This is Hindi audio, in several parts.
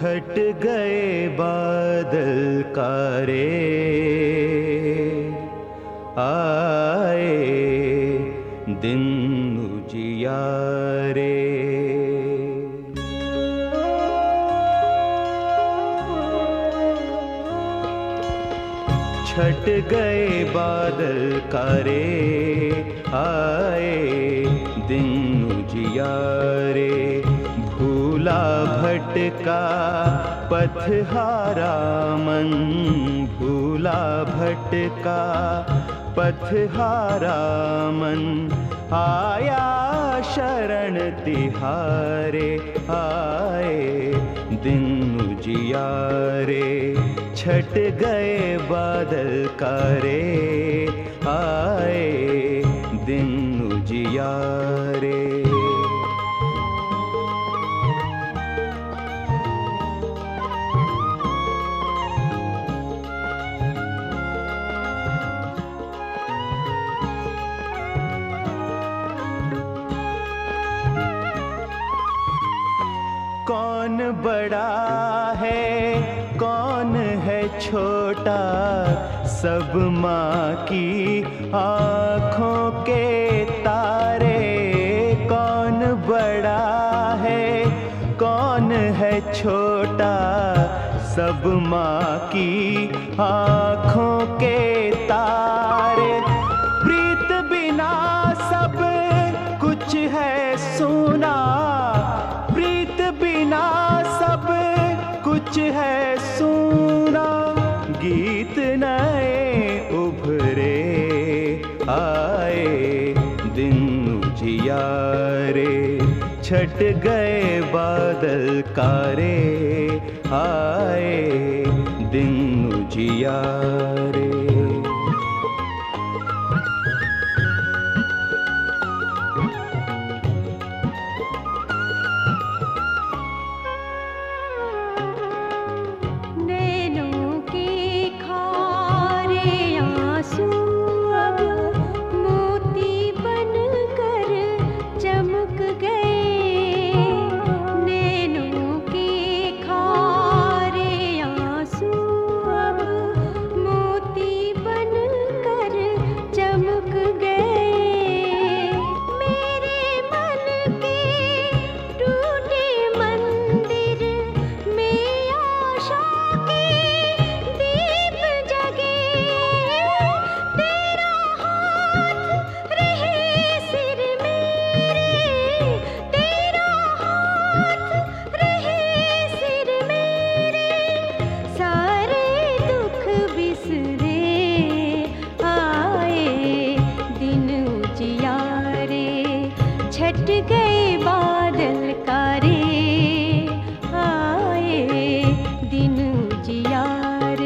छट गए बादल कारे, आए दिन उजियारे। छट गए बादल कारे, आए दिन उजियारे। भूला भटका पथहारा मन, भूला भटका पथहारा मन। आया शरण तिहारे, आए दिन उजियारे। छट गए बादल कारे, आए दिन उजियारे। कौन बड़ा है कौन है छोटा, सब माँ की आँखों के तारे। कौन बड़ा है कौन है छोटा, सब माँ की आँखों के तारे। प्रीत बिना सब कुछ है सूना, प्रीत बिना सब कुछ है सूना। गीत नए उभरे, आए दिन उजियारे। छट गए बादल कारे, आए दिन उजियारे। छट गए बादल कारे, आए दिन उजियारे।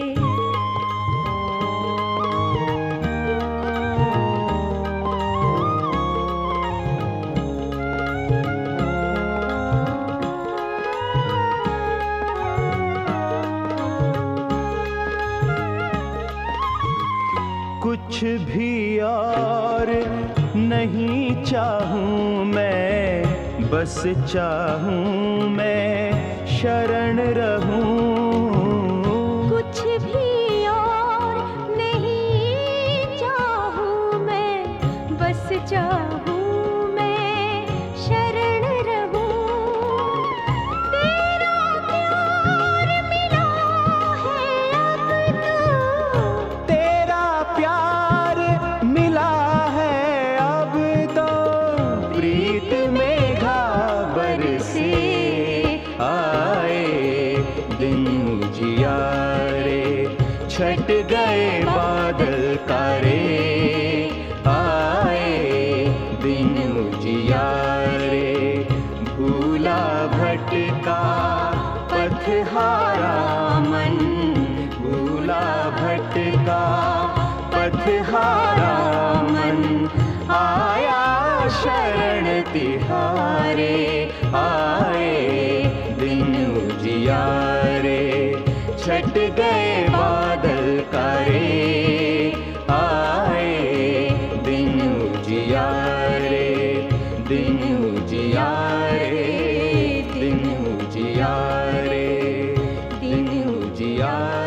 कुछ भी और नहीं चाहूं मैं, बस चाहूं मैं शरण रहूं। कुछ भी और नहीं चाहूं मैं, बस चाहूं मैं शरण रहूं। तेरा प्यार मिला है अब तो, तेरा प्यार मिला है अब तो। प्रीत में घाबर से आए दिन उजियारे। छट गए बादल कारे, आए दिन उजियारे। भूला भटका पथहारा मन, भूला भटका पथहारा मन। आया शरण तिहारे, आए दिन उजियारे। छट गए बादल कारे, आए दिन उजियारे। दिन उजियारे, दिन उजियारे। उजियारे।